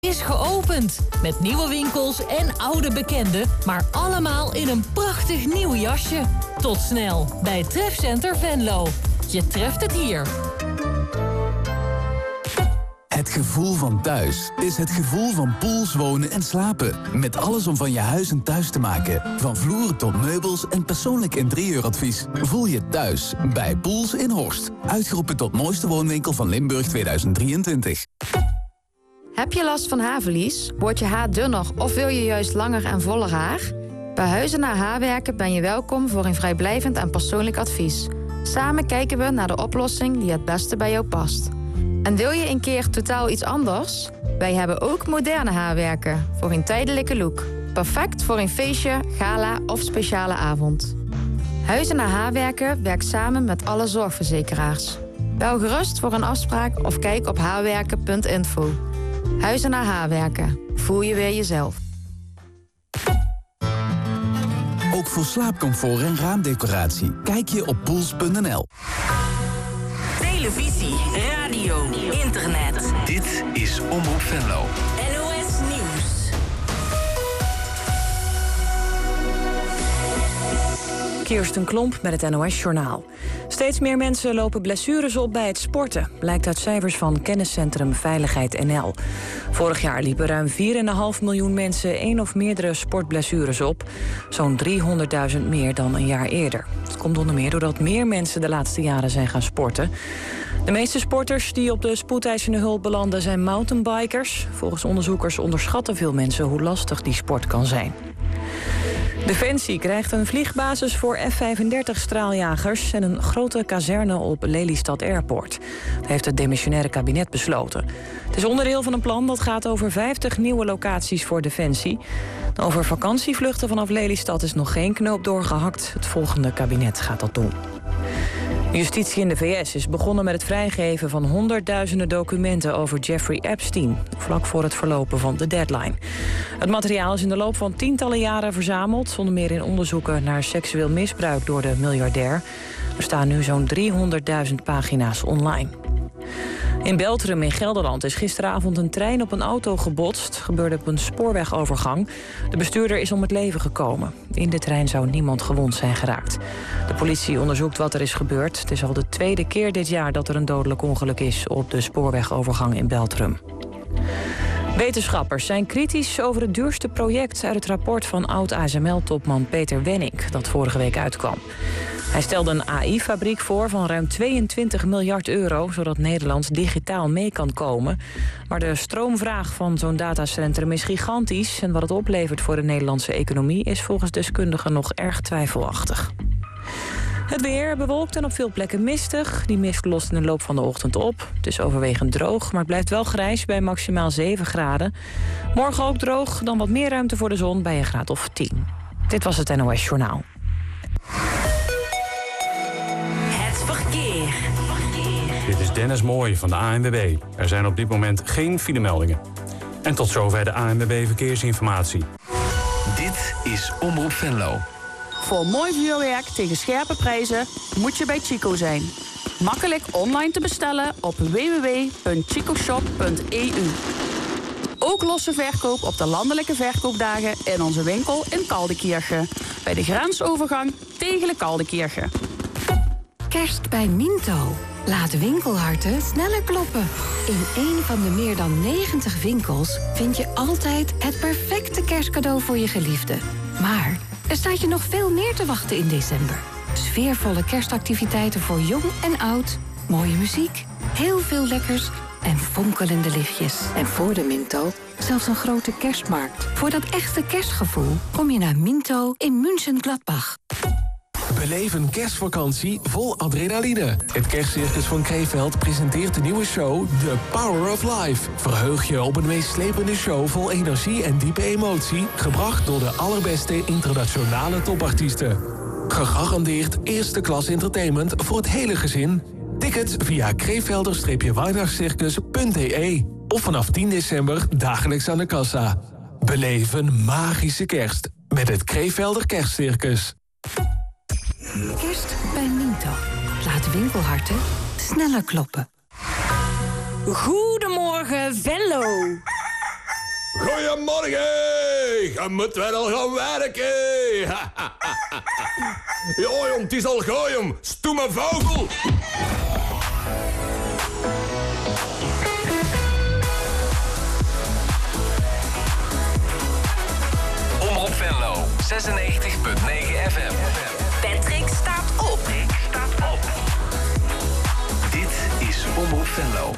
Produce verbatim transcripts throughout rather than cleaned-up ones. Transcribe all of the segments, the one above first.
is geopend. Met nieuwe winkels en oude bekenden, maar allemaal in een prachtig nieuw jasje. Tot snel bij Trefcenter Venlo. Je treft het hier. Het gevoel van thuis is het gevoel van Poels wonen en slapen. Met alles om van je huis een thuis te maken. Van vloeren tot meubels en persoonlijk interieuradvies. Voel je thuis bij Poels in Horst. Uitgeroepen tot mooiste woonwinkel van Limburg tweeduizend drieëntwintig. Heb je last van haarverlies? Wordt je haar dunner of wil je juist langer en voller haar? Bij Huizen naar Haarwerken ben je welkom voor een vrijblijvend en persoonlijk advies. Samen kijken we naar de oplossing die het beste bij jou past. En wil je een keer totaal iets anders? Wij hebben ook moderne haarwerken voor een tijdelijke look. Perfect voor een feestje, gala of speciale avond. Huizen naar Haarwerken werkt samen met alle zorgverzekeraars. Bel gerust voor een afspraak of kijk op haarwerken punt info. Huizen naar Haarwerken. Voel je weer jezelf. Ook voor slaapcomfort en raamdecoratie. Kijk je op poels punt n l. Televisie, radio, internet. Dit is Omroep Venlo. N O S Nieuws. Kirsten Klomp met het N O S-journaal. Steeds meer mensen lopen blessures op bij het sporten, blijkt uit cijfers van kenniscentrum Veiligheid N L. Vorig jaar liepen ruim vier komma vijf miljoen mensen één of meerdere sportblessures op. Zo'n driehonderdduizend meer dan een jaar eerder. Het komt onder meer doordat meer mensen de laatste jaren zijn gaan sporten. De meeste sporters die op de spoedeisende hulp belanden zijn mountainbikers. Volgens onderzoekers onderschatten veel mensen hoe lastig die sport kan zijn. Defensie krijgt een vliegbasis voor F vijfendertig straaljagers en een grote kazerne op Lelystad Airport. Dat heeft het demissionaire kabinet besloten. Het is onderdeel van een plan dat gaat over vijftig nieuwe locaties voor Defensie. Over vakantievluchten vanaf Lelystad is nog geen knoop doorgehakt. Het volgende kabinet gaat dat doen. Justitie in de V S is begonnen met het vrijgeven van honderdduizenden documenten over Jeffrey Epstein, vlak voor het verlopen van de deadline. Het materiaal is in de loop van tientallen jaren verzameld, onder meer in onderzoeken naar seksueel misbruik door de miljardair. Er staan nu zo'n driehonderdduizend pagina's online. In Beltrum in Gelderland is gisteravond een trein op een auto gebotst. Gebeurde op een spoorwegovergang. De bestuurder is om het leven gekomen. In de trein zou niemand gewond zijn geraakt. De politie onderzoekt wat er is gebeurd. Het is al de tweede keer dit jaar dat er een dodelijk ongeluk is op de spoorwegovergang in Beltrum. Wetenschappers zijn kritisch over het duurste project uit het rapport van oud-A S M L-topman Peter Wenning, dat vorige week uitkwam. Hij stelde een A I-fabriek voor van ruim tweeëntwintig miljard euro... zodat Nederland digitaal mee kan komen. Maar de stroomvraag van zo'n datacentrum is gigantisch... en wat het oplevert voor de Nederlandse economie... is volgens deskundigen nog erg twijfelachtig. Het weer bewolkt en op veel plekken mistig. Die mist lost in de loop van de ochtend op. Het is overwegend droog, maar het blijft wel grijs bij maximaal zeven graden. Morgen ook droog, dan wat meer ruimte voor de zon bij een graad of tien. Dit was het N O S Journaal. Verkeer. Dit is Dennis Mooij van de A N W B. Er zijn op dit moment geen filemeldingen. En tot zover de A N W B Verkeersinformatie. Dit is Omroep Venlo. Voor mooi vuurwerk tegen scherpe prijzen moet je bij Chico zijn. Makkelijk online te bestellen op w w w punt chico shop punt e u. Ook losse verkoop op de landelijke verkoopdagen in onze winkel in Kaldekirchen. Bij de grensovergang tegen Kaldekirchen. Kerst bij Minto. Laat winkelharten sneller kloppen. In een van de meer dan negentig winkels vind je altijd het perfecte kerstcadeau voor je geliefde. Maar er staat je nog veel meer te wachten in december. Sfeervolle kerstactiviteiten voor jong en oud, mooie muziek, heel veel lekkers en fonkelende lichtjes. En voor de Minto zelfs een grote kerstmarkt. Voor dat echte kerstgevoel kom je naar Minto in München-Gladbach. Beleef een kerstvakantie vol adrenaline. Het Kerstcircus van Krefeld presenteert de nieuwe show The Power of Life. Verheug je op een meeslepende show vol energie en diepe emotie, gebracht door de allerbeste internationale topartiesten. Gegarandeerd eerste klas entertainment voor het hele gezin. Tickets via krevelder-weihnachtscircus punt d e of vanaf tien december dagelijks aan de kassa. Beleef een magische kerst met het Krevelder Kerstcircus. Kerst bij Minto. Laat winkelharten sneller kloppen. Goedemorgen, Venlo. Goedemorgen. Je moet weer al gaan werken. Ja, jong, het is al gooi, jong. Stoeme vogel. Omroep Venlo, zesennegentig punt negen F M. Patrick staat op. Patrick staat op. Dit is Omroep Venlo.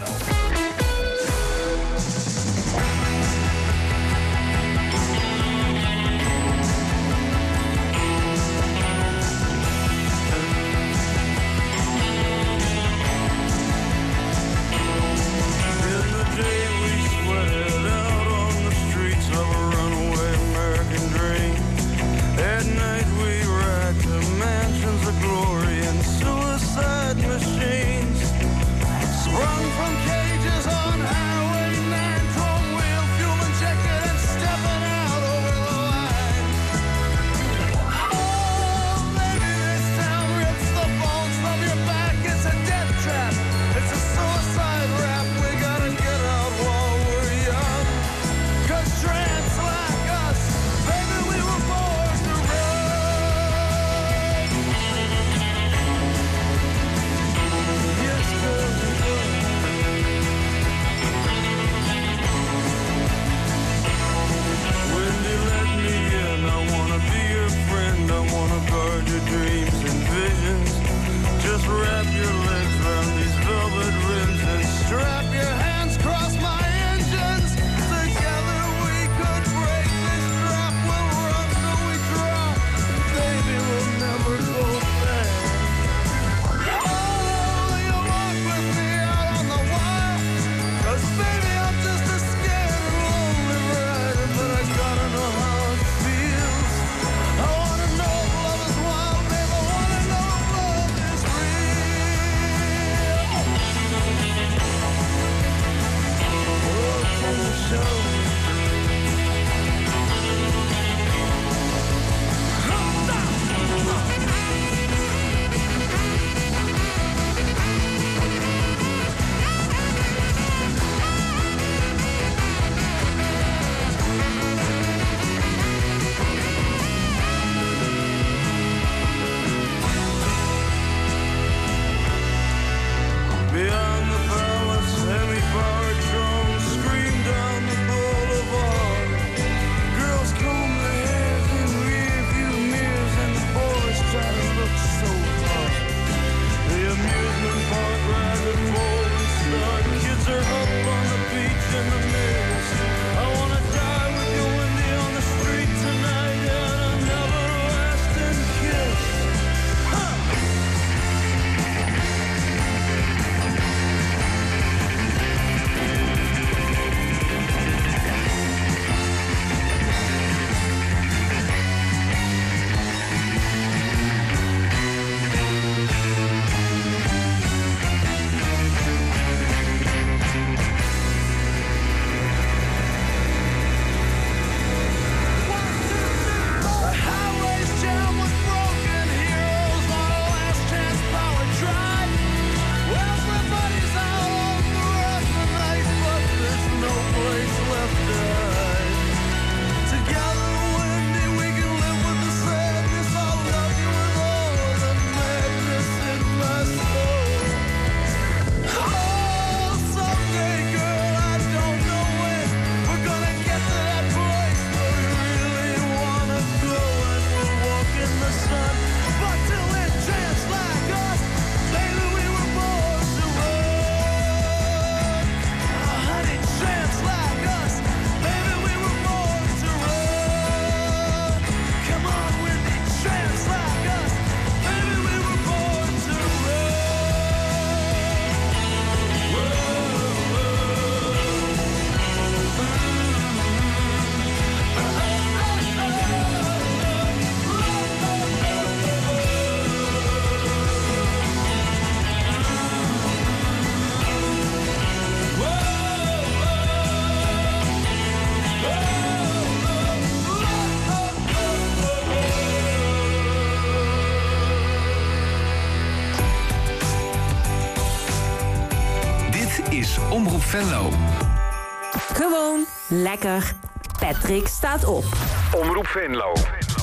Omroep Venlo. Gewoon lekker. Patrick staat op. Omroep Venlo.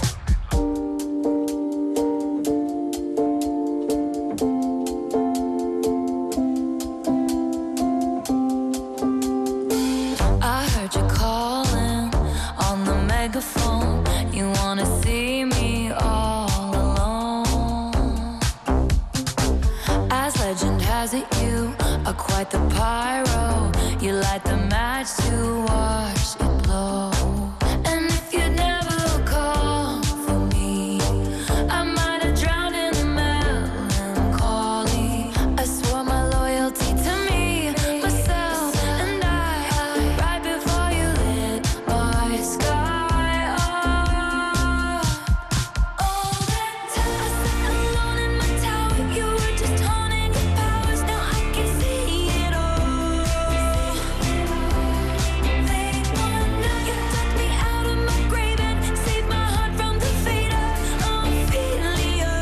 I heard you calling on the megaphone. You wanna see me all alone. As legend has it, you are quite the pyro. You light the match to watch it blow. And if you'd never call for me, I might have drowned in the melancholy. I swore my loyalty to me, myself, and I, right before you lit my sky up. All that time I sat alone in my tower, you were just honing your powers. Now I can see it all. They wanna, you dug me out of my grave and saved my heart from the fate of Ophelia.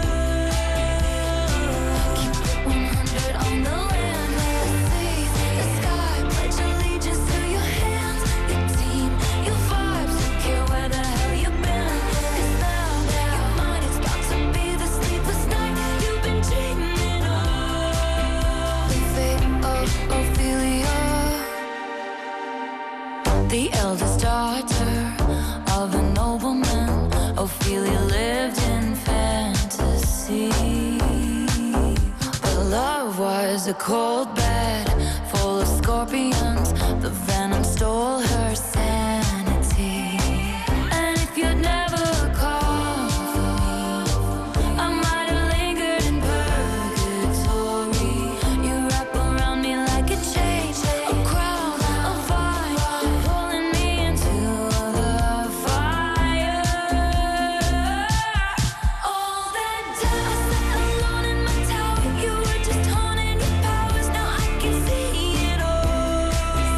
Keep it one hundred on the land, let's see the sky. Pledge allegiance to your hands, your team, your vibes. Don't care where the hell you've been, 'cause now you're mine. It's about to be the sleepless night you've been dreaming of. The fate of Ophelia, the eldest daughter of a nobleman. Ophelia lived in fantasy, but love was a cold bed full of scorpions. The venom stole her sanity. And if you'd never called for me, I might have lingered in purgatory. You wrap around me like a chain, a crown, a vine, pulling me into the fire. All that time I sat alone in my tower, you were just honing your powers. Now I can see it all.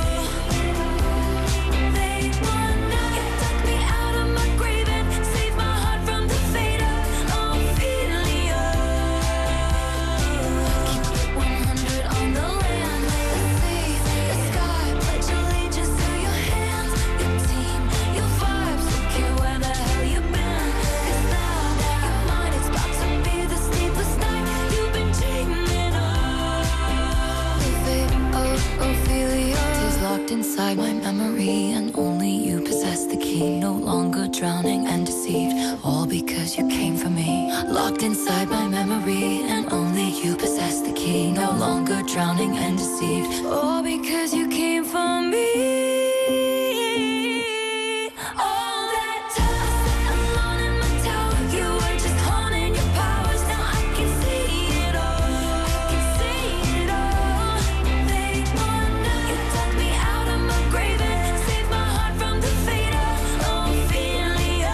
They wanna, you dug me out of my grave and saved my heart from the fate of Ophelia. Keep it one hundred on the land, let's see the sky. Pledge allegiance to your hands, your team, your vibes. Don't care where the hell you've been, 'cause now you're mine. It's about to be the sleepless night you've been dreaming of. The fate of Ophelia is locked inside my memory, and only you possess the key. No longer drowning and deceived, all because you came for me. Locked inside my memory, and only you possess the key. No longer drowning and deceived, all because you came for me. All that time I sat alone in my tower, you were just honing your powers. Now I can see it all. I can see it all. They wanna, you dug me out of my grave and saved my heart from the fate of Ophelia.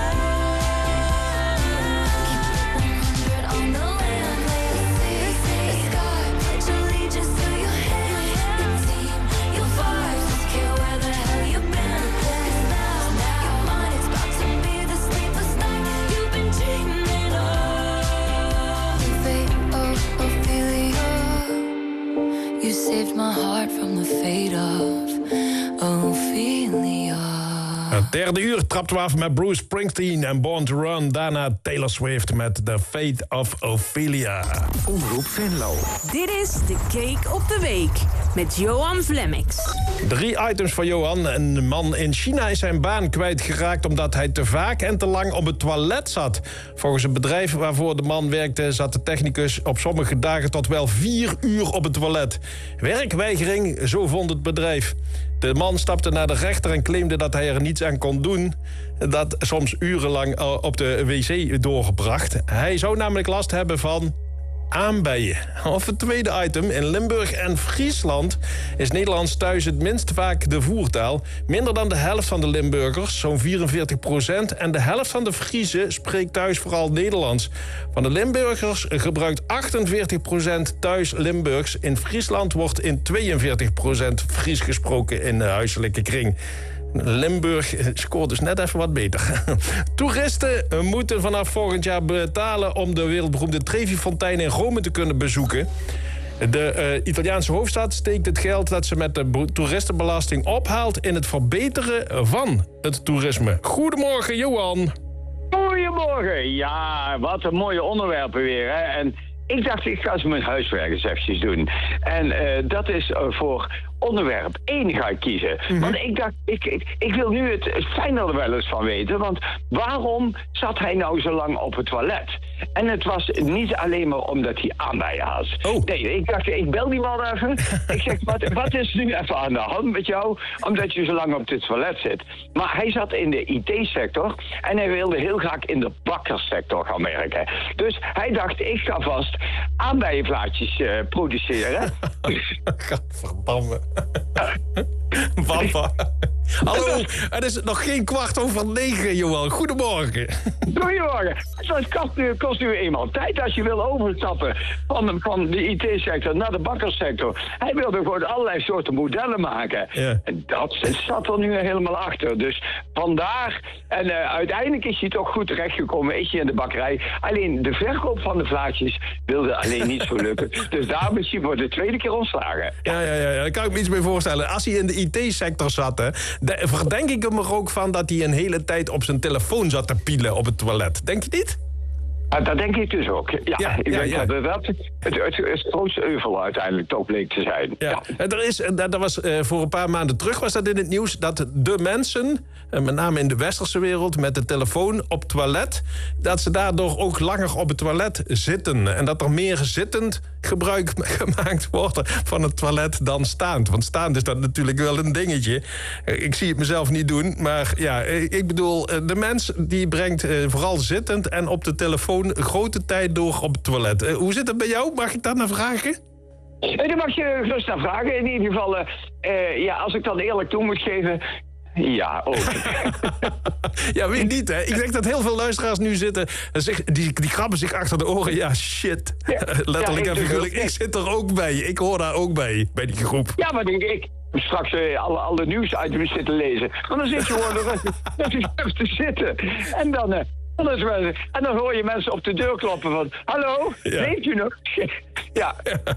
Keep it one hundred on the land, let's see the sky. Pledge allegiance to your hands, your team, your vibes. Don't care where the hell you've been, 'cause now you're mine. It's about to be the sleepless night you've been dreaming of. The fate of Ophelia, you saved my heart from the fate of Ophelia. Het derde uur trapten we af met Bruce Springsteen en Born to Run. Daarna Taylor Swift met The Fate of Ophelia. Omroep Venlo. Dit is de Cake op de Week met Johan Vlemmix. Drie items van Johan. Een man in China is zijn baan kwijtgeraakt omdat hij te vaak en te lang op het toilet zat. Volgens het bedrijf waarvoor de man werkte zat de technicus op sommige dagen tot wel vier uur op het toilet. Werkweigering, zo vond het bedrijf. De man stapte naar de rechter en claimde dat hij er niets aan kon doen. Dat soms urenlang op de wc doorgebracht. Hij zou namelijk last hebben van aanbijen. Of het tweede item. In Limburg en Friesland is Nederlands thuis het minst vaak de voertaal. Minder dan de helft van de Limburgers, zo'n vierenveertig procent... en de helft van de Friezen spreekt thuis vooral Nederlands. Van de Limburgers gebruikt achtenveertig procent thuis Limburgs. In Friesland wordt in tweeënveertig procent Fries gesproken in de huiselijke kring. Limburg scoort dus net even wat beter. Toeristen moeten vanaf volgend jaar betalen om de wereldberoemde Trevi-fontein in Rome te kunnen bezoeken. De uh, Italiaanse hoofdstad steekt het geld dat ze met de bo- toeristenbelasting ophaalt in het verbeteren van het toerisme. Goedemorgen, Johan. Goedemorgen. Ja, wat een mooie onderwerpen weer. Hè? En ik dacht, ik ga eens mijn huiswerk eens eventjes doen. En uh, dat is uh, voor onderwerp één ga ik kiezen. Mm-hmm. Want ik dacht, ik, ik, ik wil nu het, het fijn er wel eens van weten. Want waarom zat hij nou zo lang op het toilet? En het was niet alleen maar omdat hij aanbijen had. Oh. Nee, ik dacht, ik bel die man even. Ik zeg, wat, wat is nu even aan de hand met jou? Omdat je zo lang op het toilet zit. Maar hij zat in de I T-sector en hij wilde heel graag in de bakkerssector gaan werken. Dus hij dacht, ik ga vast aanbijenvlaatjes uh, produceren. Gadverdamme. Papa. Hallo, het is nog geen kwart over negen, Johan. Goedemorgen. Goedemorgen. Het kost nu, kost nu eenmaal tijd als je wil overstappen van de, van de I T-sector naar de bakkerssector. Hij wilde gewoon allerlei soorten modellen maken. Ja. En dat zat er nu helemaal achter. Dus vandaar, en uh, uiteindelijk is hij toch goed terechtgekomen, is hij in de bakkerij. Alleen de verkoop van de vlaatjes wilde alleen niet zo lukken. Dus daar misschien wordt de tweede keer ontslagen. Ja, ja, ja, daar kan ik me iets mee voorstellen. Als hij in de I T-sector zat, hè, de, verdenk ik hem er ook van dat hij een hele tijd op zijn telefoon zat te pielen op het toilet. Denk je niet? Ah, dat denk ik dus ook. Ja, ja, ik ja, denk ja. dat dat het, het, het, het grootste euvel uiteindelijk toch bleek te zijn. Ja. Ja. En er is, dat was, uh, voor een paar maanden terug was dat in het nieuws, dat de mensen, uh, met name in de westerse wereld, met de telefoon op toilet, dat ze daardoor ook langer op het toilet zitten. En dat er meer zittend gebruik gemaakt wordt van het toilet dan staand. Want staand is dat natuurlijk wel een dingetje. Uh, ik zie het mezelf niet doen, maar ja, ik bedoel, uh, de mens die brengt uh, vooral zittend en op de telefoon een grote tijd door op het toilet. Uh, hoe zit het bij jou? Mag ik dat naar vragen? Uh, dat mag je gerust naar vragen. In ieder geval, uh, uh, ja, als ik dan eerlijk toe moet geven, ja, ook. Ja, weet niet, hè? Ik denk dat heel veel luisteraars nu zitten, die, die krabben zich achter de oren. Ja, shit. Ja, letterlijk ja, en figuurlijk. Ik zit er ook bij. Ik hoor daar ook bij, bij die groep. Ja, maar denk ik, straks uh, alle, alle nieuwsitems zitten lezen. Want dan zit je gewoon er te zitten. En dan... Uh, En dan hoor je mensen op de deur kloppen van... Hallo, ja. Weet u nog? Ja.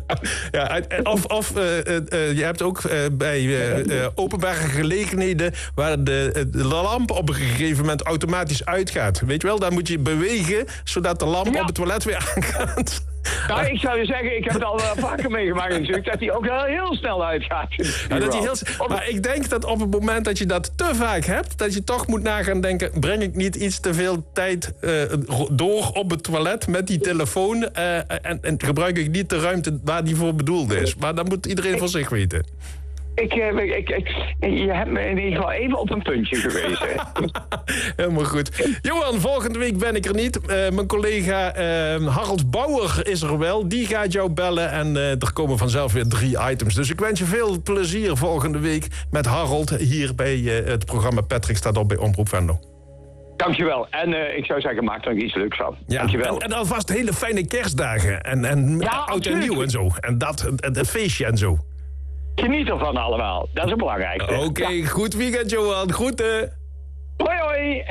Ja, of of uh, uh, uh, je hebt ook uh, bij uh, uh, openbare gelegenheden... waar de, de lamp op een gegeven moment automatisch uitgaat. Weet je wel, dan moet je bewegen... zodat de lamp ja. op het toilet weer aangaat. Nou, ik zou je zeggen, ik heb het al uh, vaker meegemaakt natuurlijk... dat hij ook heel, heel snel uitgaat. Ja, dat hij heel, maar ik denk dat op het moment dat je dat te vaak hebt... dat je toch moet nagaan denken... breng ik niet iets te veel tijd uh, door op het toilet met die telefoon... Uh, en, en gebruik ik niet de ruimte waar die voor bedoeld is. Maar dat moet iedereen voor zich weten. Ik, ik, ik, ik, je hebt me in ieder geval even op een puntje gewezen. Helemaal goed. Johan, volgende week ben ik er niet. Uh, mijn collega uh, Harold Bauer is er wel. Die gaat jou bellen en uh, er komen vanzelf weer drie items. Dus ik wens je veel plezier volgende week met Harold... hier bij uh, het programma Patrick staat op bij Omroep Venlo. Dankjewel. En uh, ik zou zeggen, maak er iets leuks van. Ja. Dankjewel. En, en alvast hele fijne kerstdagen. En, en ja, oud en nieuw en zo. En dat, het, het feestje en zo. Geniet ervan allemaal. Dat is het belangrijkste. Oké, okay, ja. Goed weekend, Johan. Groeten. Hoi, hoi.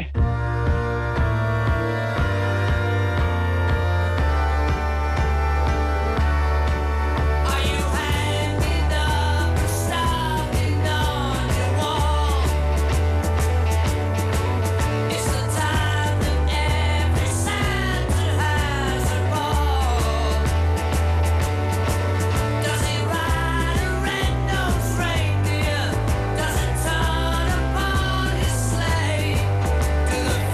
Does it turn upon his slave?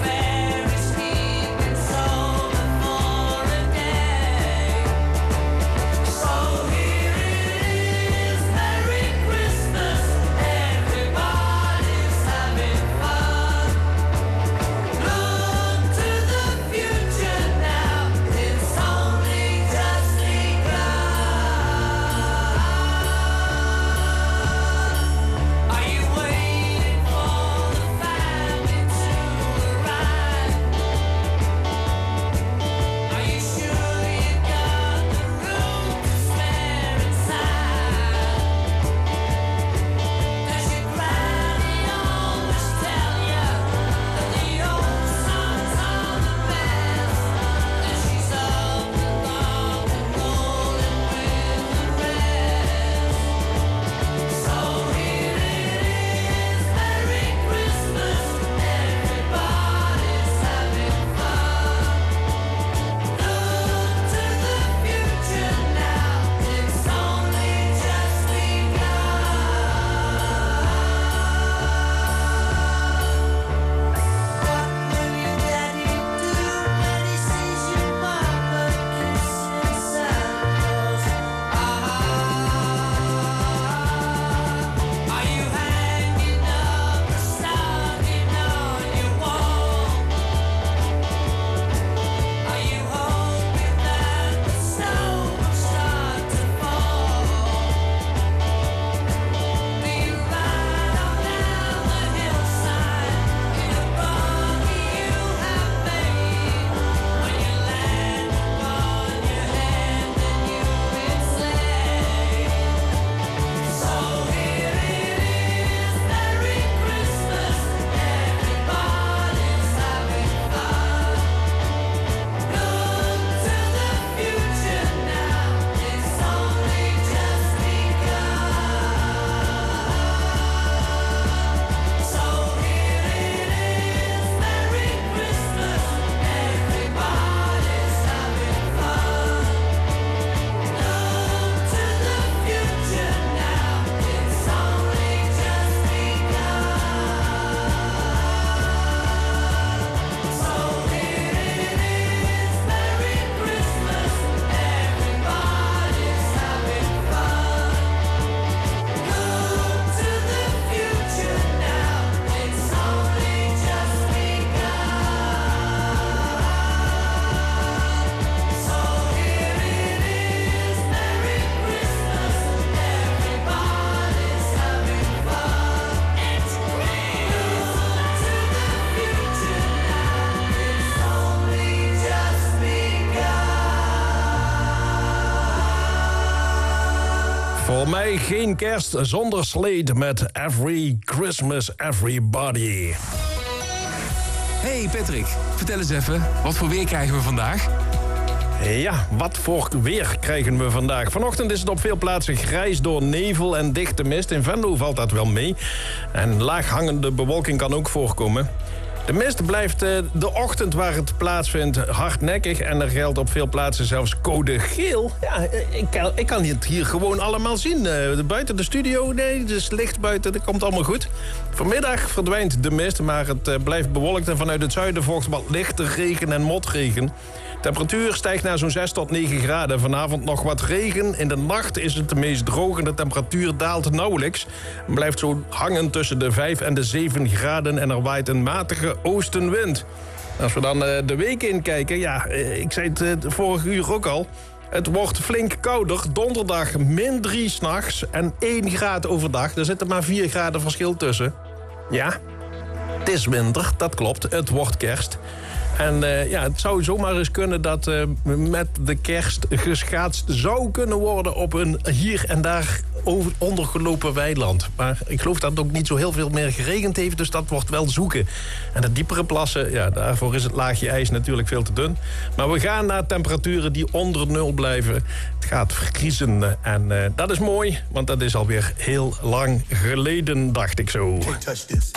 wij geen kerst zonder Slade met Every Christmas Everybody. Hey Patrick, vertel eens even, wat voor weer krijgen we vandaag? Ja, wat voor weer krijgen we vandaag? Vanochtend is het op veel plaatsen grijs door nevel en dichte mist. In Venlo valt dat wel mee. En laaghangende bewolking kan ook voorkomen. De mist blijft uh, de ochtend waar het plaatsvindt hardnekkig... en er geldt op veel plaatsen zelfs code geel. Ja, ik kan, ik kan het hier gewoon allemaal zien. Uh, buiten de studio, nee, het is licht buiten, dat komt allemaal goed. Vanmiddag verdwijnt de mist, maar het uh, blijft bewolkt... en vanuit het zuiden volgt wat lichte regen en motregen. De temperatuur stijgt naar zo'n zes tot negen graden. Vanavond nog wat regen. In de nacht is het de meest droog en de temperatuur daalt nauwelijks. Het blijft zo hangen tussen de vijf en de zeven graden... en er waait een matige oostenwind. Als we dan uh, de week inkijken, ja, uh, ik zei het uh, vorige uur ook al... het wordt flink kouder. Donderdag min drie 's nachts en één graad overdag. Er zitten maar vier graden verschil tussen. Ja, het is winter, dat klopt. Het wordt kerst. En uh, ja, het zou zomaar eens kunnen dat uh, met de kerst geschaatst zou kunnen worden... op een hier en daar over, ondergelopen weiland. Maar ik geloof dat het ook niet zo heel veel meer geregend heeft... dus dat wordt wel zoeken. En de diepere plassen, ja, daarvoor is het laagje ijs natuurlijk veel te dun. Maar we gaan naar temperaturen die onder nul blijven. Het gaat vriezen en uh, dat is mooi... want dat is alweer heel lang geleden, dacht ik zo. Can't touch this.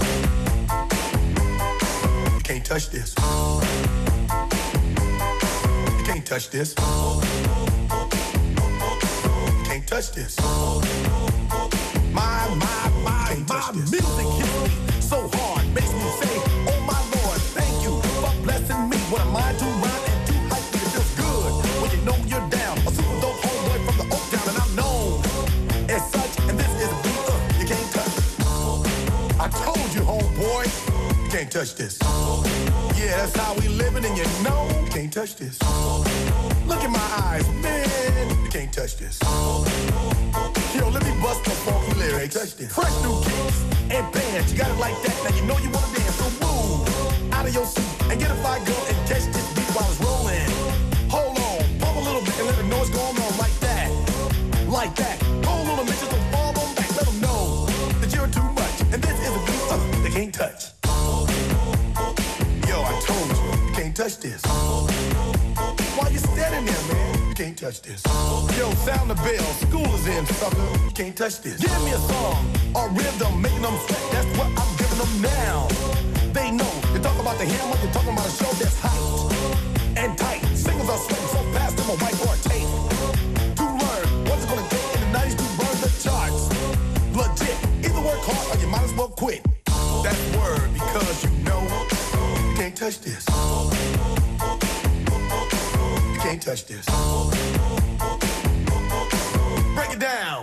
You can't touch this. You can't touch this. You can't touch this. My, my, my, my music hits me so hard. Makes me say, oh my Lord, thank you for blessing me. What am I to rhyme and too hype? It feels good when you know you're down. A super dope homeboy from the Oak Town, and I'm known as such. And this is a beat uh, you can't touch. I told you, homeboy, you can't touch this. Yeah, that's how we living, and you know you can't touch this. Look in my eyes, man, you can't touch this. Yo, let me bust the funky lyrics. Touch this. Fresh new kicks and bands, you got it like that. Now you know you wanna dance, so move out of your seat and get a fire girl and catch this beat while it's rolling. Hold on, pump a little bit and let the noise go on like that, like that. Hold on a minute, just don't fall on back. Let them know that you're too much, and this is a beat uh, they can't touch. I told you, you can't touch this. Why you standing there, man? You can't touch this. Yo, sound the bell, school is in, sucker. You can't touch this. Give me a song or rhythm, making them sweat. That's what I'm giving them now. They know. You talk about the hammer, you're talking about a show that's hyped and tight. Singles are sweating so fast, I'm a whiteboard tape. To learn what's it gonna take in the nineties to burn the charts. Legit. Either work hard or you might as well quit. That word because you know. You can't touch this. You can't touch this. Break it down.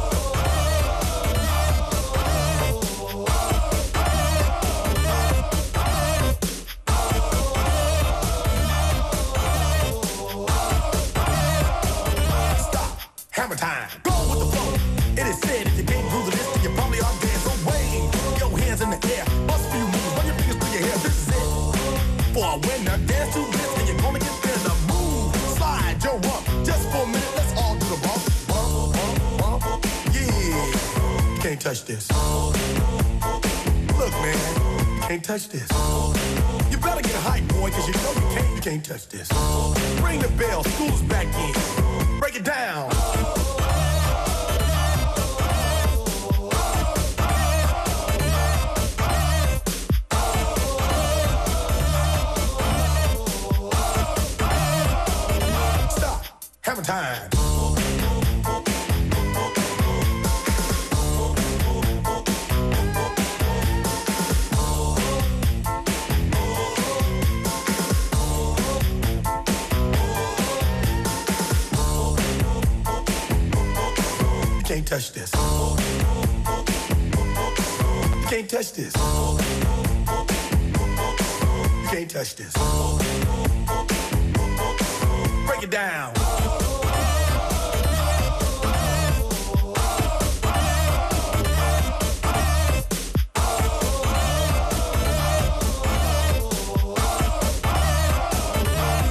Stop. Hammer time. Go with the flow. It is said if you can't groove this, then you probably are dead. So wave your hands in the air. Bust a few moves. Run your fingers through your hair. This is it. For a winner, dance to this, and you're gonna get there. The move, slide your rump. Just for a minute, let's all do the bump, bump, bump, bump. Yeah, you can't touch this. Look, man, you can't touch this. You better get hype, boy, cause you know you can't, you can't touch this. Ring the bell, school's back in. Break it down. Hammer time. You can't touch this. You can't touch this. You can't touch this. Break it down.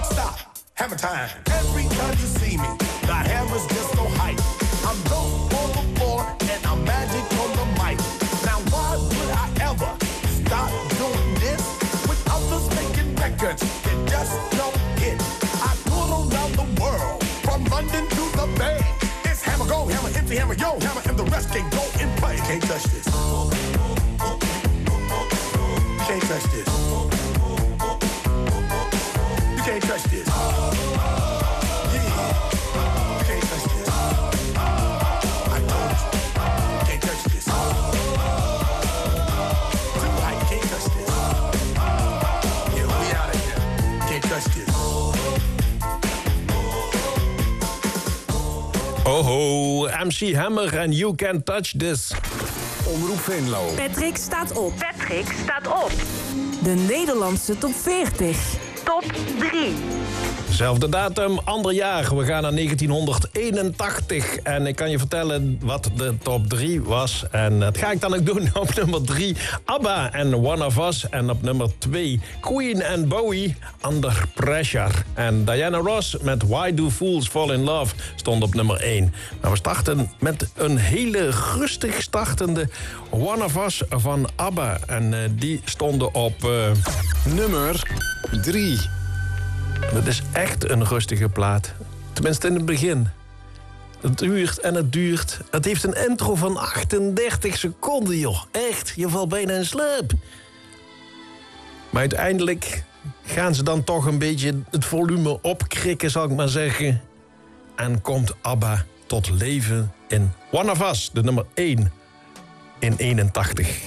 Hammer time. Every time you see me, the hammer's just so hype. I'm dope on C Hammer, yo, Hammer, and the rest can't go and play. Can't touch this. You can't touch this. You can't touch this. Yeah. You can't touch this. I told you. You can't touch this. Tonight, you can't touch this. Yeah, we out of here. You can't touch this. Oh ho, M C Hammer en You Can't Touch This. Omroep Venlo. Patrick staat op. Patrick staat op. De Nederlandse top veertig. Top drie. Zelfde datum, ander jaar. We gaan naar negentienhonderdeenentachtig. En ik kan je vertellen wat de top drie was. En dat ga ik dan ook doen. Op nummer drie, ABBA en One of Us. En op nummer twee, Queen en Bowie, Under Pressure. En Diana Ross met Why Do Fools Fall in Love stond op nummer één. Maar we starten met een hele rustig startende One of Us van ABBA. En uh, die stonden op uh, nummer drie. Dat is echt een rustige plaat. Tenminste in het begin. Het duurt en het duurt. Het heeft een intro van achtendertig seconden, joh. Echt, je valt bijna in slaap. Maar uiteindelijk gaan ze dan toch een beetje het volume opkrikken, zal ik maar zeggen. En komt ABBA tot leven in One of Us, de nummer één in eenentachtig.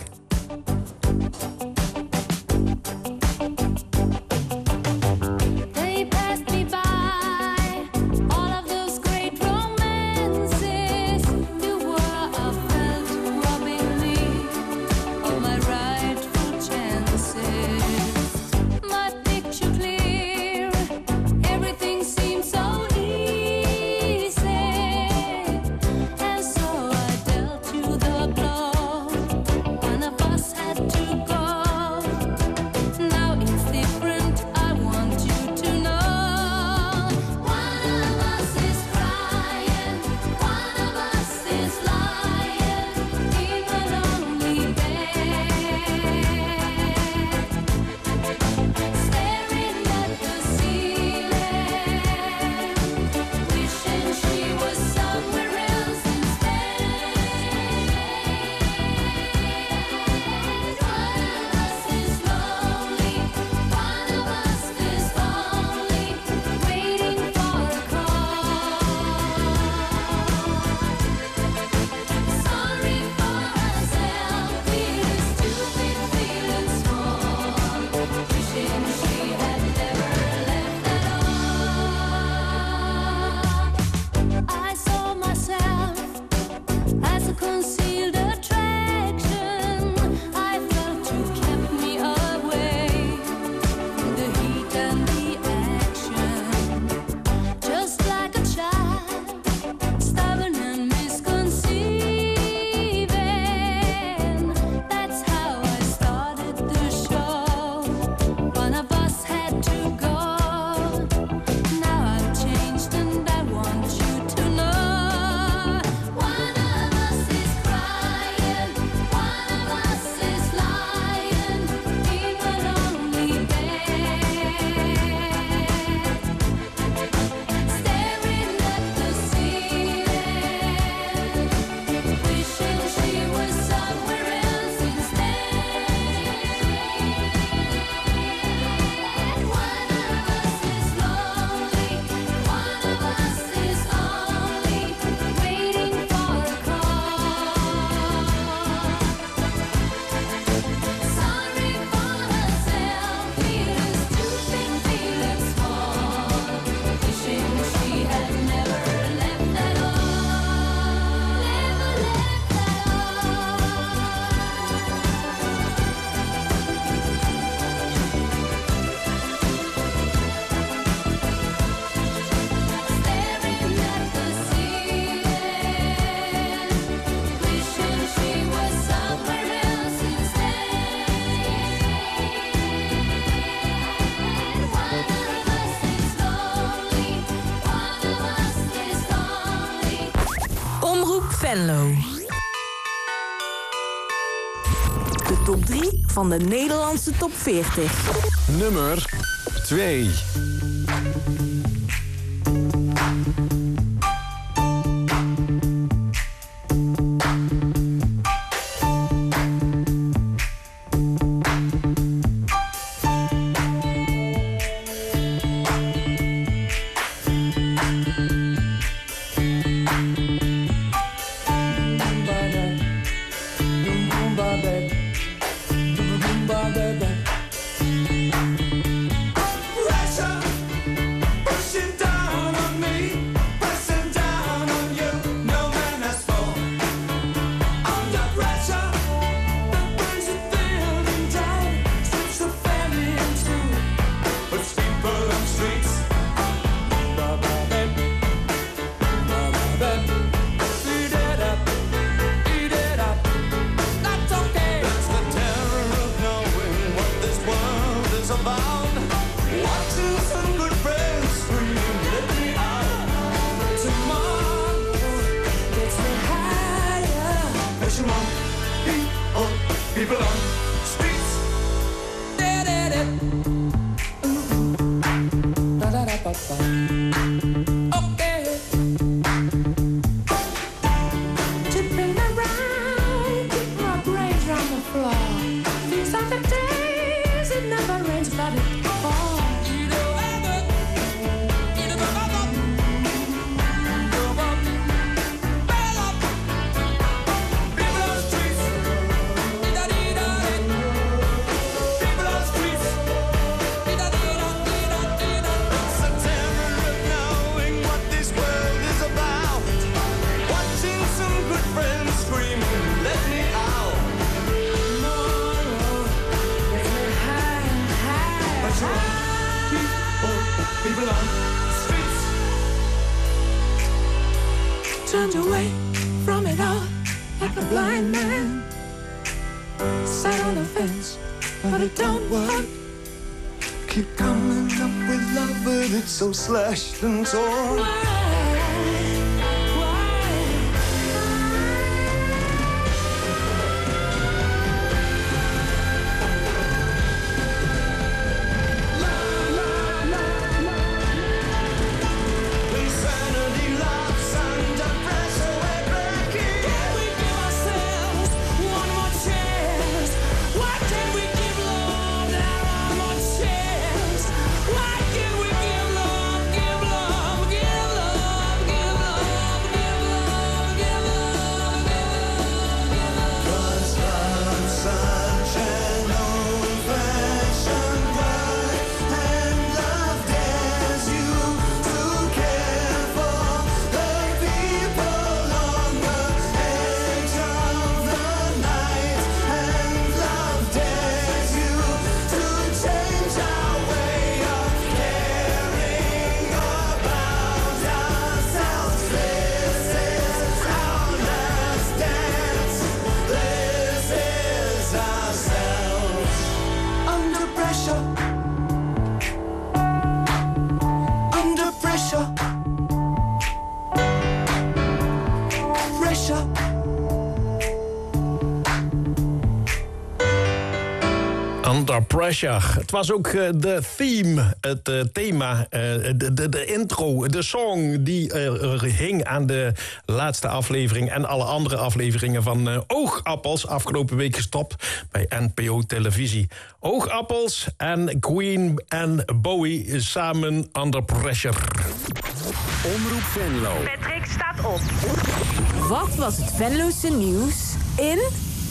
Venlo. De top drie van de Nederlandse top veertig. Nummer twee. around. Watching some good friends scream, let me out. Tomorrow gets me higher. Push 'em on, people, people on streets. Da-da-da. Ooh. Da-da-da-ba-ba. Okay. Tipping around, keep my brains round the floor. These are the days it never rains, but it falls. Turned away from it all like a blind man. Sat on the fence, but it don't work. Keep coming up with love, but it's so slashed and torn. Under Pressure. Het was ook uh, de theme, het uh, thema, uh, de, de, de intro, de song die uh, hing aan de laatste aflevering en alle andere afleveringen van uh, Oogappels. Afgelopen week gestopt bij N P O Televisie. Oogappels en Queen en Bowie samen Under Pressure. Omroep Venlo. Patrick staat op. Wat was het Venlose nieuws in...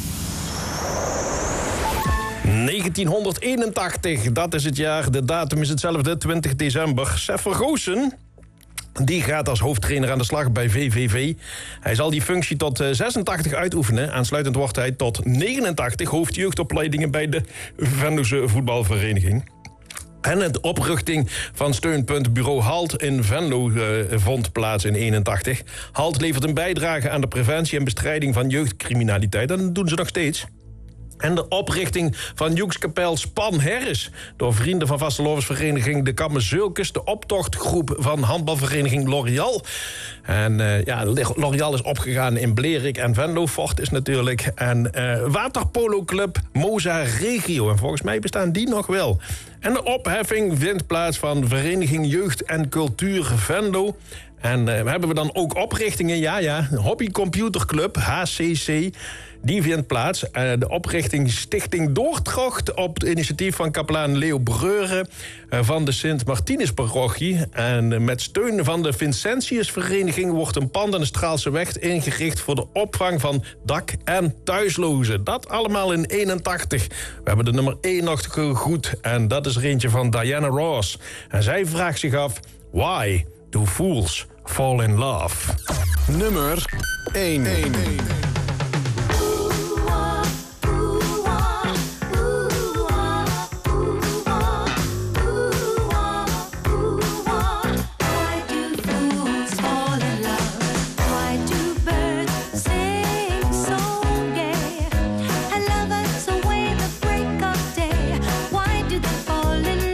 negentienhonderdeenentachtig, dat is het jaar. De datum is hetzelfde, twintig december. Sef Vergoosen, die gaat als hoofdtrainer aan de slag bij V V V. Hij zal die functie tot zesentachtig uitoefenen. Aansluitend wordt hij tot negenentachtig hoofdjeugdopleidingen bij de Venlose voetbalvereniging. En de oprichting van steunpunt Bureau Halt in Venlo uh, vond plaats in eenentachtig. Halt levert een bijdrage aan de preventie en bestrijding van jeugdcriminaliteit. En dat doen ze nog steeds. En de oprichting van Joekskapel Span Herres door vrienden van vastelovensvereniging De Kammerzulkes, de optochtgroep van handbalvereniging L'Oreal. En uh, ja, L'Oreal is opgegaan in Blerik en Venlo. Fort is natuurlijk. En uh, waterpoloclub Moza Regio. En volgens mij bestaan die nog wel. En de opheffing vindt plaats van Vereniging Jeugd en Cultuur Venlo. En uh, hebben we dan ook oprichtingen? Ja, ja. Hobby Computer Club, H C C. Die vindt plaats. Uh, de oprichting Stichting Doortrocht op het initiatief van kapelaan Leo Breuren uh, van de Sint-Martinus-parochie. En uh, met steun van de Vincentiusvereniging wordt een pand aan de Straalseweg ingericht voor de opvang van dak- en thuislozen. Dat allemaal in eenentachtig. We hebben de nummer één nog goed en dat is er eentje van Diana Ross. En zij vraagt zich af, why do fools fall in love? Nummer één. Fall in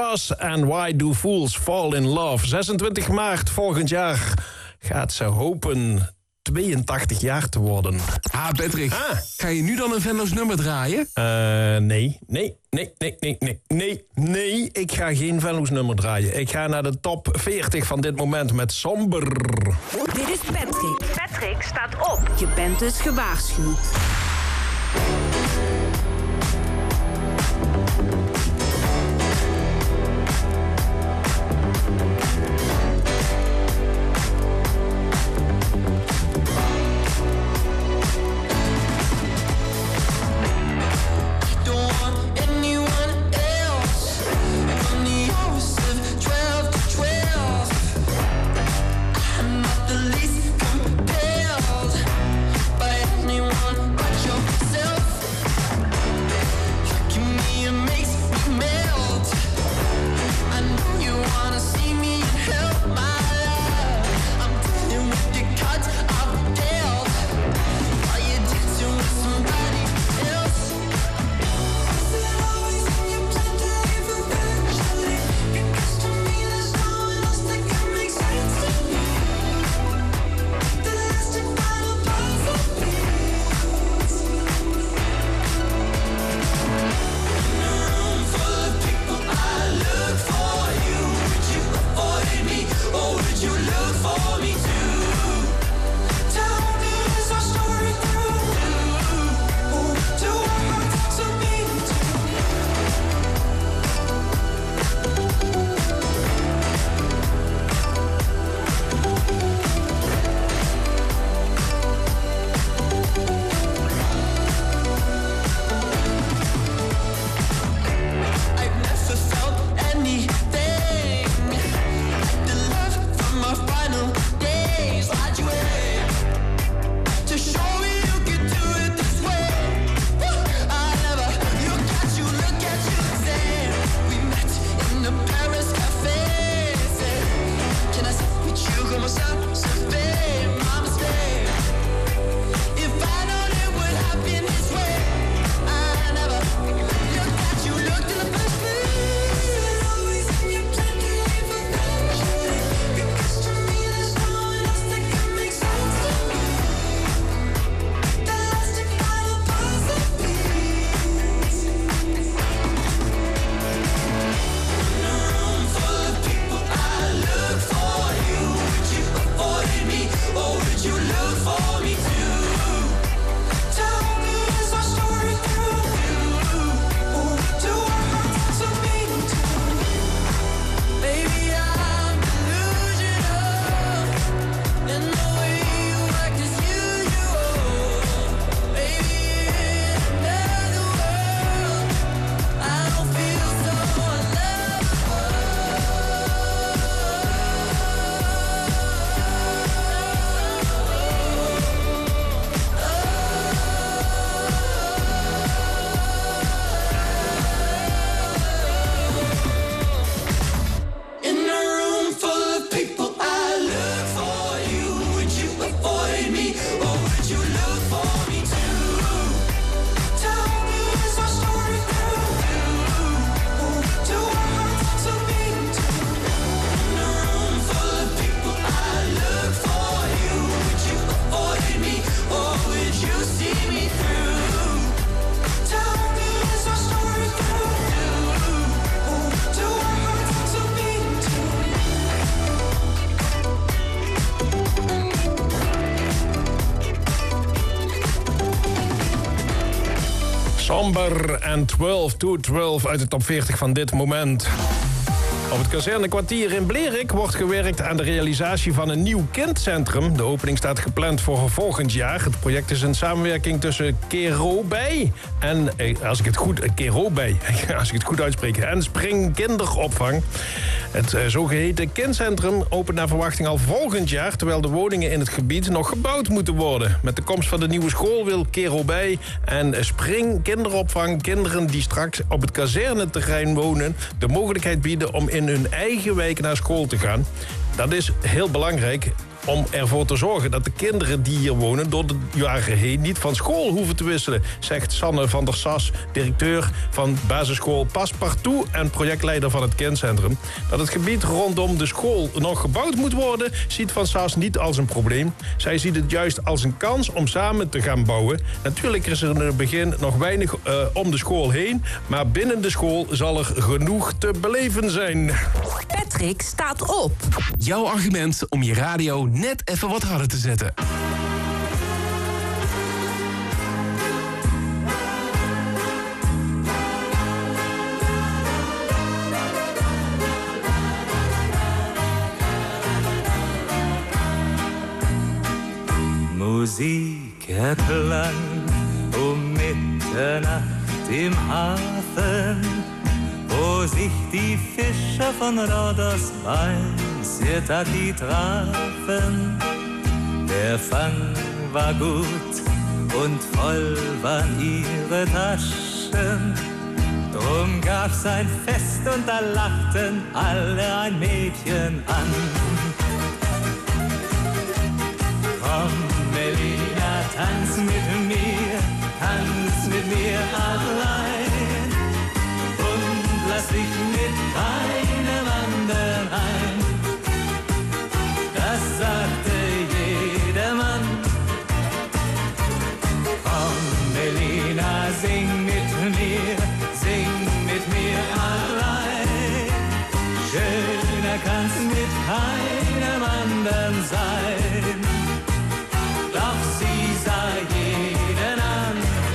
Ross en Why Do Fools Fall in Love. zesentwintig maart volgend jaar gaat ze hopen tweeëntachtig jaar te worden. Ah, Patrick, Ah. ga je nu dan een Venlo's nummer draaien? Eh, nee, nee, nee, nee, nee, nee, nee, nee. Ik ga geen Venlo's nummer draaien. Ik ga naar de top veertig van dit moment met Somber. Dit is Patrick. Patrick staat op. Je bent dus gewaarschuwd. Somber en twaalf to twaalf uit de top veertig van dit moment. Op het kazernekwartier in Blerik wordt gewerkt aan de realisatie van een nieuw kindcentrum. De opening staat gepland voor volgend jaar. Het project is een samenwerking tussen Kerobij en, als ik het goed, Kerobij, als ik het goed uitspreek, en Spring Kinderopvang. Het zogeheten kindcentrum opent naar verwachting al volgend jaar, terwijl de woningen in het gebied nog gebouwd moeten worden. Met de komst van de nieuwe school wil Kerobij en Spring Kinderopvang kinderen die straks op het kazerneterrein wonen de mogelijkheid bieden om in hun eigen wijk naar school te gaan. Dat is heel belangrijk. om ervoor te zorgen dat de kinderen die hier wonen door de jaren heen niet van school hoeven te wisselen, zegt Sanne van der Sas, directeur van basisschool Paspartout en projectleider van het kindcentrum. Dat het gebied rondom de school nog gebouwd moet worden, ziet Van Sas niet als een probleem. Zij ziet het juist als een kans om samen te gaan bouwen. Natuurlijk is er in het begin nog weinig uh, om de school heen, maar binnen de school zal er genoeg te beleven zijn. Patrick staat op. Jouw argument om je radio net even wat harder te zetten. Musik erklang um Mitternacht im Hafen, wo sich die Fischer von Rhodos bei Sirtaki trafen. Der Fang war gut und voll waren ihre Taschen. Drum gab's ein Fest und da lachten alle ein Mädchen an. Komm, Melina, tanz mit mir, tanz mit mir allein und lass dich mit keinem anderen ein. Das sagte jedermann. Komm, Melina, sing mit mir, sing mit mir allein. Schöner kann's mit keinem anderen sein. Doch sie sah jeden an.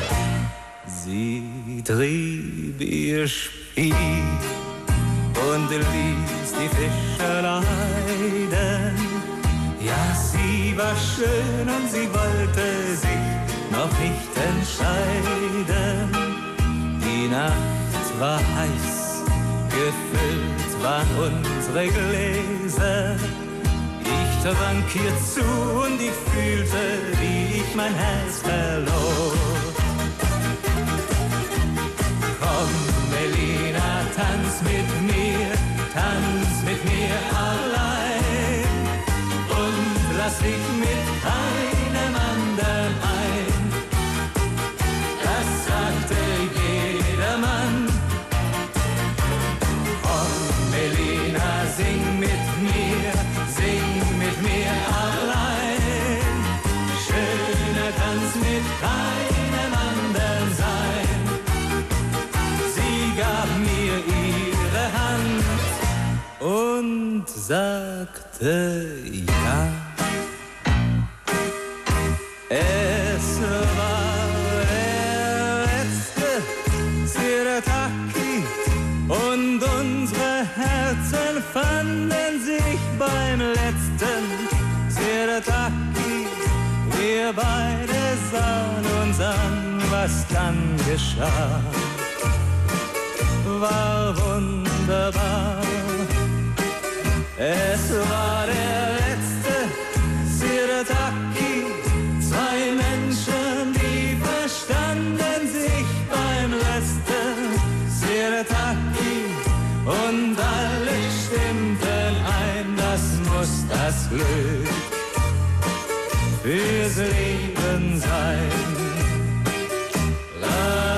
Sie trieb ihr Spiel und ließ die Fischer leiden. Ja, sie war schön und sie wollte sich noch nicht entscheiden. Die Nacht war heiß, gefüllt waren unsere Gläser. Ich trank ihr zu und ich fühlte, wie ich mein Herz verlor. Komm, Melina, tanz mit mir, tanz mit mir allein und lass dich mit keinem anderen ein. Das sagte jedermann. Komm, Melina, sing mit mir, sing mit mir allein. Schöner kann's mit keinem anderen sein. Sie gab mir ihre Hand und sagte ja. Es war der letzte Sirtaki und unsere Herzen fanden sich beim letzten Sirtaki. Wir beide sahen uns an, was dann geschah. War wunderbar. Es war der letzte Sirtaki. Zwei Menschen, die verstanden sich beim letzten Sirtaki. Und alle stimmten ein, das muss das Glück fürs Leben sein. La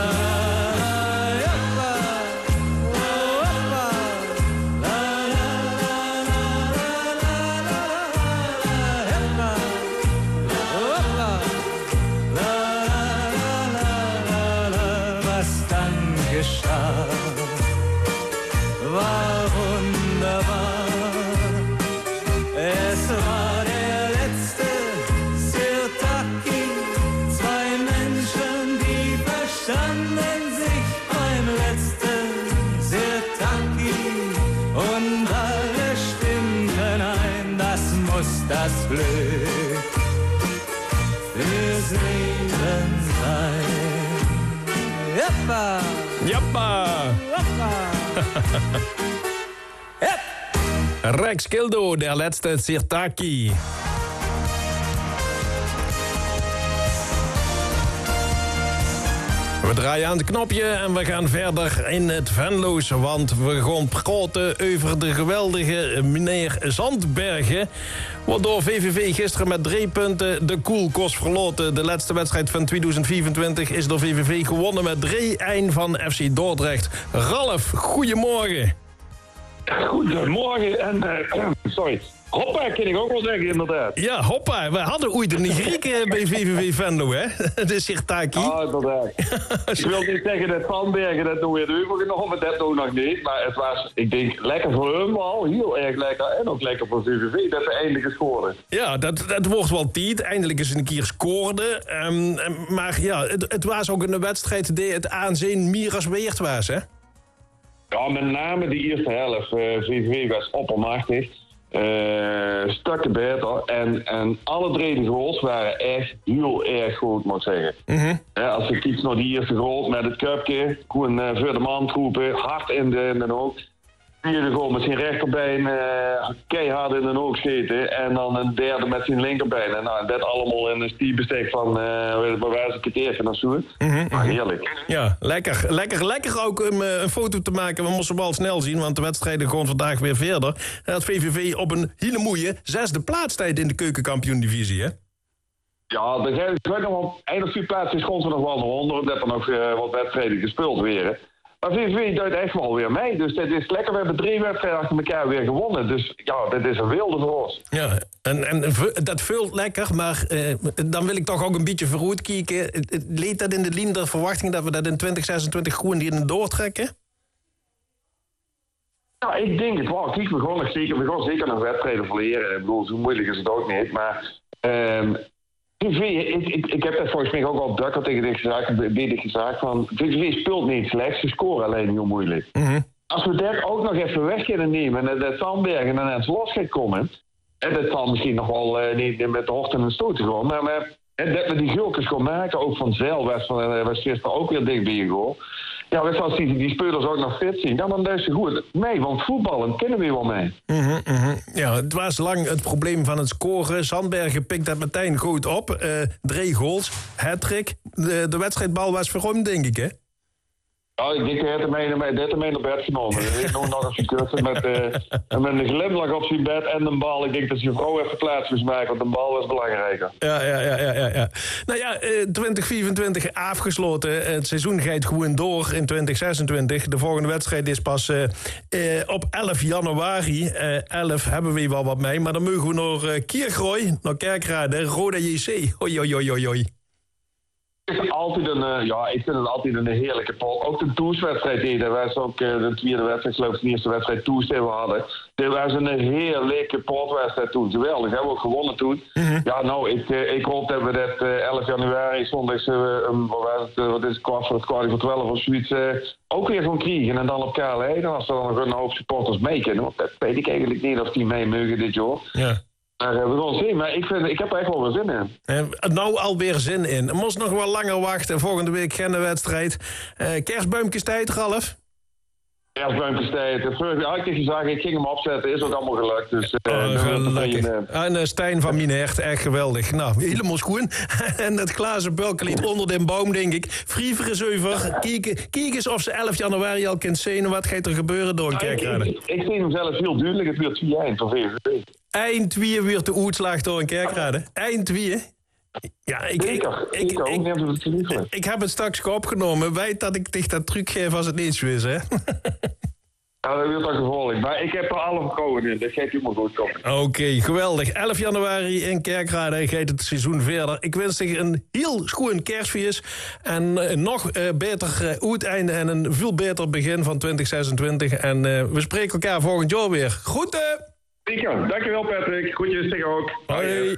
war wunderbar. Es war der letzte Sirtaki. Zwei Menschen, die verstanden sich beim letzten Sirtaki. Und alle stimmten ein, das muss das Glück fürs Leben sein. Jappa! Jappa! Rex Kildo, der letzte Sirtaki. We draaien aan het knopje en we gaan verder in het Venlo's. Want we gaan praten over de geweldige meneer Zandbergen. Waardoor V V V gisteren met drie punten de koelkost verloten. De laatste wedstrijd van tweeduizend vijfentwintig is door V V V gewonnen met drie een van F C Dordrecht. Ralf, goedemorgen. Goedemorgen en... Uh, sorry. Hoppa, kan ik ook wel zeggen, inderdaad. Ja, hoppa. We hadden ooit een Griek bij V V V Venlo, hè? De Sirtaki. Ja, inderdaad. Ik wil niet zeggen dat Zandbergen dat nog weer overgenomen, dat nog nog niet. Maar het was, ik denk, lekker voor hem al. Heel erg lekker. En ook lekker voor V V V dat ze eindelijk gescoord. Ja, dat, dat wordt wel tijd. Eindelijk eens een keer scoorde. Um, maar ja, het, het was ook een wedstrijd die het aanzien meer als weerd was, hè? Ja, met name de eerste helft. Uh, V V V was oppermachtig. Uh, stukken beter. En, en alle drie goals waren echt heel erg goed, moet ik zeggen. Mm-hmm. Ja, als je kijkt naar die eerste goal met het cupje, gewoon uh, voor de man troepen, hard in de, in de oog. Vierde goal met zijn rechterbeen, uh, keihard in de oog schieten. En dan een derde met zijn linkerbeen. En nou, dat allemaal in een stierbestek van, uh, waar wij ze het even naar zoeken. Mm-hmm. Maar heerlijk. Ja, lekker. Lekker, lekker ook om uh, een foto te maken. We moesten wel snel zien, want de wedstrijden gaan vandaag weer verder. En dat V V V op een hele mooie zesde plaatstijd in de keukenkampioen-divisie, hè? Ja, er zijn nog wel één of twee plaatsen schoon we nog wel naar onder. Dat er nog uh, wat wedstrijden gespeeld weer. Maar V V V duidt echt wel weer mee. Dus dit is lekker. We hebben drie wedstrijden achter elkaar weer gewonnen. Dus ja, dit is een wilde voor ons. Ja, en, en dat vult lekker. Maar uh, dan wil ik toch ook een beetje vooruit kijken. Leed dat in de lijn de verwachting dat we dat in twintig zesentwintig gewoon die doortrekken? Ja, ik denk het wel. Kijk, we gaan nog zeker, we gaan zeker nog wedstrijden verleren. Ik bedoel, zo moeilijk is het ook niet. Maar... Um, V V V, ik, ik, ik heb dat volgens mij ook al dukker tegen dit gezegd, dit gezegd van V V V speelt niet slecht, ze scoren alleen heel moeilijk. Mm-hmm. Als we dat ook nog even weg kunnen nemen en dat Zandbergen dan eens los gaat komen, en dat zal misschien nog wel uh, niet met de horten en stoten gewoon, maar, maar en dat we die gulkes gaan maken, ook van Zeil was, was gisteren ook weer dicht bij je goal. Ja, als die, die spelers ook nog fit zien, dan, dan is het goed mee, want voetballen kennen we wel mee. Mm-hmm, mm-hmm. Ja, het was lang het probleem van het scoren. Zandbergen pikt dat meteen goed op. Uh, drie goals, hat-trick. De, de wedstrijdbal was voor hem, denk ik, hè? Ja, ik denk dat hij ermee naar bed genomen. Ik nog nog eens kussen met, uh, met een glimlach op zijn bed en een bal. Ik denk dat zijn vrouw even plaats moest maken, want de bal was belangrijker. Ja, ja, ja, ja, ja. ja. Nou ja, uh, twintig vierentwintig afgesloten. Het seizoen gaat gewoon door in twintig zesentwintig. De volgende wedstrijd is pas uh, uh, op elf januari. Uh, elf hebben we wel wat mee. Maar dan mogen we naar uh, Kiergrooi, naar Kerkrade, Roda J C. Hoi, hoi, hoi, hoi, hoi. Het is altijd een, uh, ja, ik vind het altijd een heerlijke pot. Ook de toerswedstrijd die, dat was ook uh, de tweede wedstrijd, geloof ik, de eerste wedstrijd toers die we hadden. Dit was een heerlijke potwedstrijd toen. Geweldig, hebben we ook gewonnen toen. Mm-hmm. Ja, nou, ik, uh, ik hoop dat we dat uh, elf januari, zondags, uh, um, wat, was het, uh, wat is het, kwart voor het kwart voor twaalf of zoiets, uh, ook weer gaan krijgen. En dan op K L E, dan als er dan nog een hoop supporters mee kunnen. Want dat weet ik eigenlijk niet of die mee mogen dit jaar. Ja. Maar uh, we gaan zien, maar ik, vind, ik heb er echt wel weer zin in. Uh, nou alweer zin in. Er moest nog wel langer wachten. Volgende week geen wedstrijd. Uh, kerstboomkes tijd, Ralf? Kerstboomkes tijd. Ja, ik heb gezegd, ik ging hem opzetten. Is ook allemaal gelukt. Dus, uh, oh, lekker. En uh, Stijn van Minert, echt geweldig. Nou, helemaal schoon. En het glazen bulkenlied onder de boom, denk ik. Vrieveren zeuver. Kijk, kijk eens of ze elf januari al kunt zien. Wat gaat er gebeuren door een Kerkrade? Ik, ik, ik zie hem zelf heel duidelijk. Het wordt twee eind van V V V. Eind twee wordt de uitslag door een Kerkrade. Eind twee. Ja, ik, ik, ik, ik, ik, ik heb het straks opgenomen. Weet dat ik dich dat truc geef als het niet zo is, hè? Ja, dat wordt dan gevolgd. Maar ik heb er alle vertrouwen in. Dat gaat helemaal goed komen. Oké, okay, geweldig. elf januari in Kerkrade gaat het seizoen verder. Ik wens je een heel schoon kerstfeest. En uh, nog uh, beter uh, uiteinde en een veel beter begin van twintig zesentwintig. En uh, we spreken elkaar volgend jaar weer. Groeten! Zeker. Dankjewel, Patrick. Groetjes tegen ook. Hoi.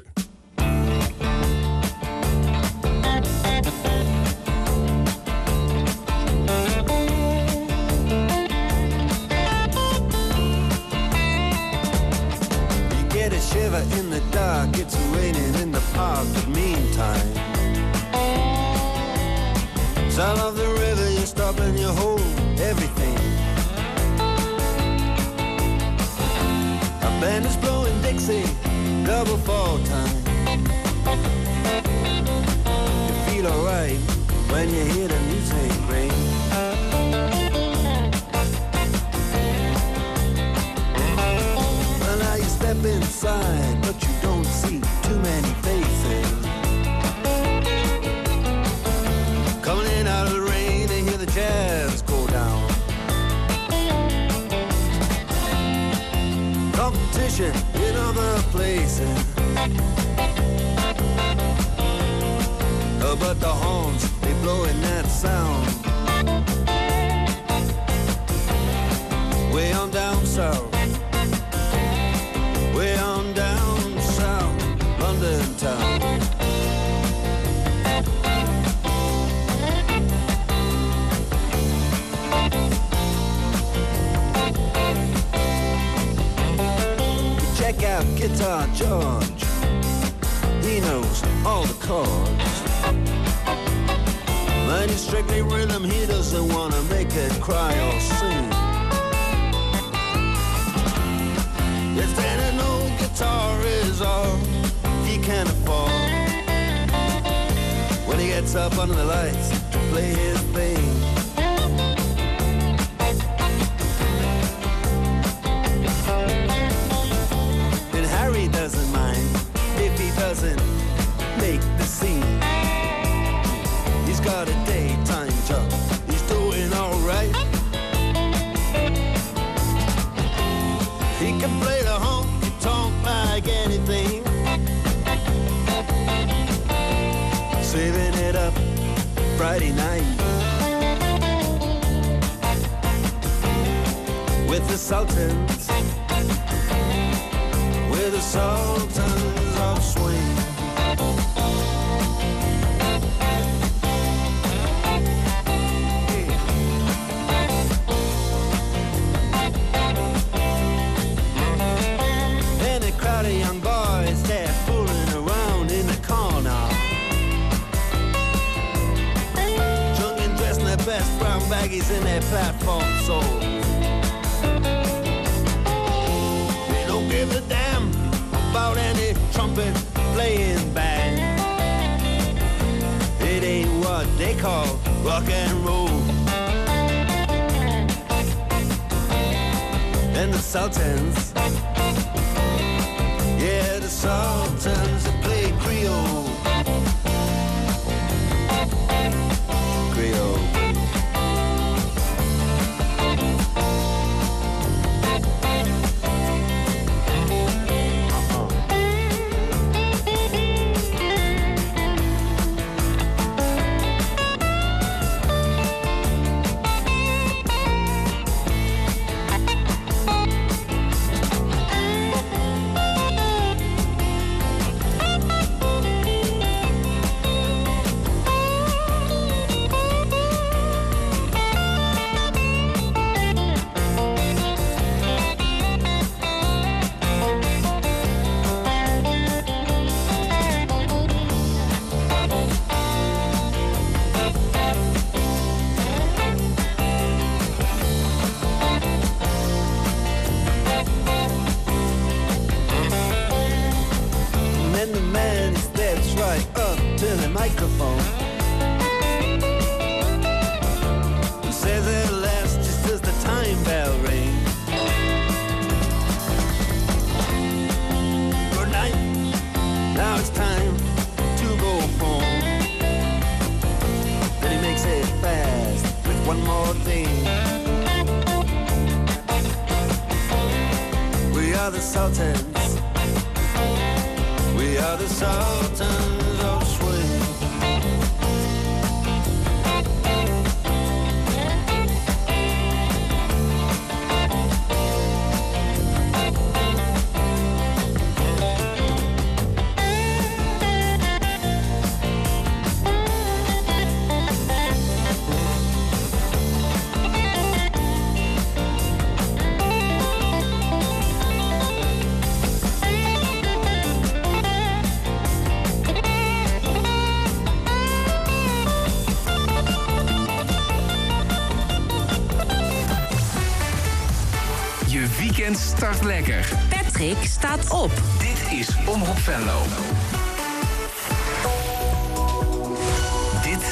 Shiver in the dark, it's raining in the park, but meantime sound of the river, you stop and you hold everything. A band is blowing Dixie, double fall time. You feel alright when you hear the music ring. Well, now you step inside, but you don't see too many faces. Coming in out of the rain and hear the jazz go down. Competition in other places. Uh, but the horns, they blowing that sound. Way on down south. Way on down south, London town. Check out Guitar George. He knows all the chords. When he's strictly rhythm, he doesn't want to make it cry or sing. If then an old guitar is all he can afford, when he gets up under the lights to play his thing. And Harry doesn't mind if he doesn't make the scene. He's got a daytime job, he's doing alright. He can play the honky tonk like anything, saving it up Friday night with the Sultans, with the Sultans of Swing. Crowd of young boys, they're fooling around in the corner, drunk and dressed in their best brown baggies in their platform soles. They don't give a damn about any trumpet playing band. It ain't what they call rock and roll. And the Sultans, yeah, the Sultans that play Creole. Creole. Microphone says it lasts just as the time bell rings. Good night, now it's time to go home. Then he makes it fast with one more thing. We are the Sultans, we are the Sultans of Swing. Weekend start lekker. Patrick staat op. Dit is Omroep Venlo.